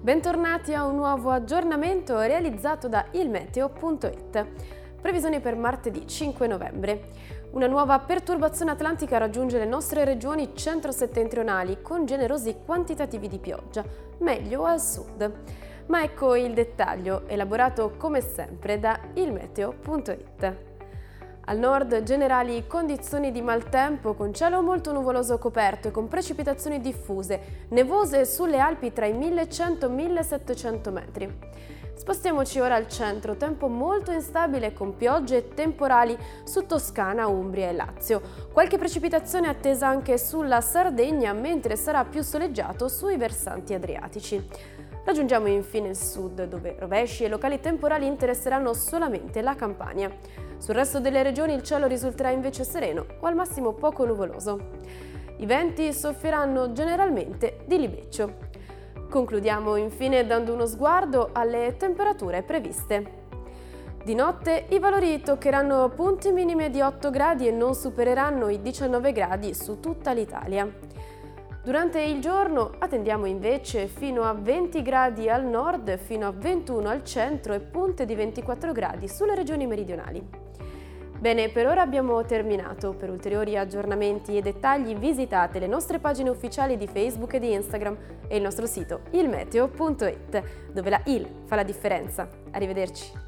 Bentornati a un nuovo aggiornamento realizzato da ilmeteo.it. Previsioni per martedì 5 novembre. Una nuova perturbazione atlantica raggiunge le nostre regioni centro-settentrionali con generosi quantitativi di pioggia, meglio al sud. Ma ecco il dettaglio, elaborato come sempre da ilmeteo.it. Al nord generali condizioni di maltempo con cielo molto nuvoloso coperto e con precipitazioni diffuse, nevose sulle Alpi tra i 1100 e i 1700 metri. Spostiamoci ora al centro, tempo molto instabile con piogge e temporali su Toscana, Umbria e Lazio. Qualche precipitazione attesa anche sulla Sardegna, mentre sarà più soleggiato sui versanti adriatici. Raggiungiamo infine il sud, dove rovesci e locali temporali interesseranno solamente la Campania. Sul resto delle regioni il cielo risulterà invece sereno o al massimo poco nuvoloso. I venti soffieranno generalmente di libeccio. Concludiamo infine dando uno sguardo alle temperature previste. Di notte i valori toccheranno punti minimi di 8 gradi e non supereranno i 19 gradi su tutta l'Italia. Durante il giorno attendiamo invece fino a 20 gradi al nord, fino a 21 al centro e punte di 24 gradi sulle regioni meridionali. Bene, per ora abbiamo terminato. Per ulteriori aggiornamenti e dettagli visitate le nostre pagine ufficiali di Facebook e di Instagram e il nostro sito ilmeteo.it, dove la IL fa la differenza. Arrivederci!